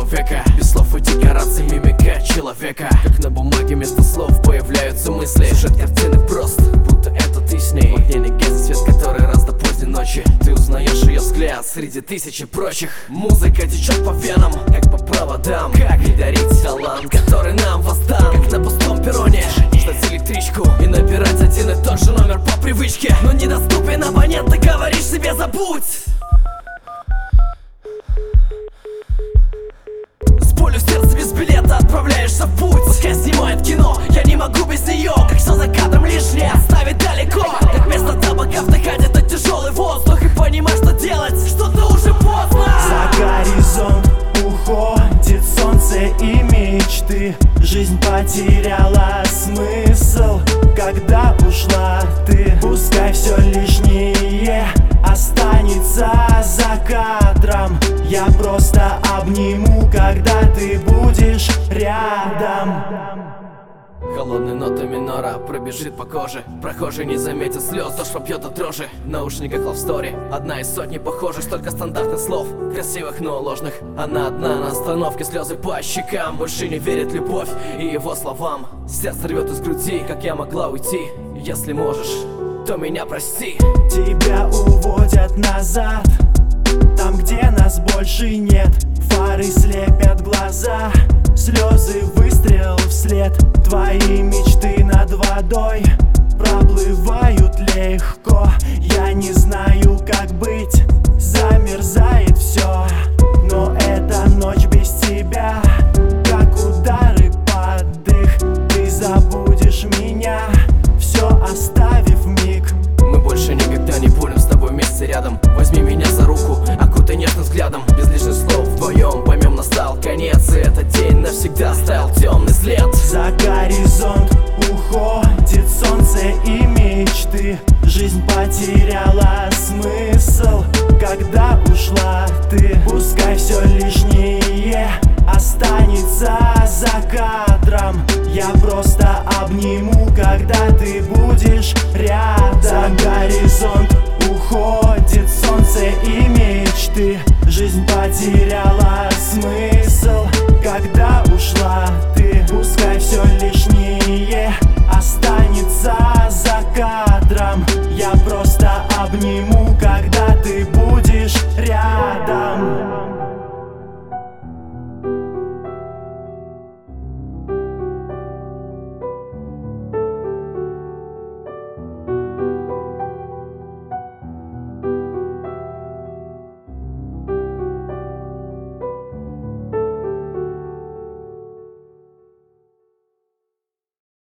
человека. Без слов и декораций мимика человека. Как на бумаге вместо слов появляются мысли. Сюжет картины прост, будто это ты с ней. В огне негеза свет, который раз до поздней ночи. Ты узнаешь ее взгляд среди тысячи прочих. Музыка течет по венам, как по проводам. Как не дарить талант, который нам воздан. Как на пустом перроне ждать электричку и набирать один и тот же номер по привычке. Но недоступен абонент, ты говоришь себе забудь. С болью в сердце без билета отправляешься в путь. Пускай снимает кино, я не могу без нее. Как все за кадром лишнее оставить далеко. Как вместо табака вдыхать этот тяжелый воздух. И понимать, что делать, что-то уже поздно. За горизонт уходит солнце и мечты. Жизнь потеряла смысл, когда ушла ты. Пускай все лишнее останется за кадром. Я просто обниму, когда ты будешь рядом. Холодные ноты минора пробежит по коже. Прохожий не заметит слез, дождь попьет от дрожи. В наушниках Love Story, одна из сотни похожих. Столько стандартных слов, красивых, но ложных. Она одна на остановке, слезы по щекам. Больше не верит в любовь и его словам. Сердце рвет из груди, как я могла уйти. Если можешь, то меня прости. Тебя уводят назад, там, где нас больше нет. Фары слепят глаза, слезы, выстрел вслед. Твои мечты над водой проплывают легко. Я не знаю, как быть, замерзает все. Но эта ночь без тебя, как удары под дых. Ты забудешь меня, все оставив миг. Мы больше никогда не будем с тобой вместе рядом. Возьми меня за руку, окутай нежным взглядом. Без лишних слов вдвоем поймем, настал конец. И этот день навсегда оставил темный след. За горизонт уходит солнце и мечты. Жизнь потеряла смысл, когда ушла ты. Пускай все лишнее останется за кадром. Я просто обниму, когда ты будешь рядом. За горизонт уходит солнце и мечты. Жизнь потеряла смысл, когда ушла ты. Пускай все лишнее останется за кадром. Я просто обниму, когда ты будешь рядом.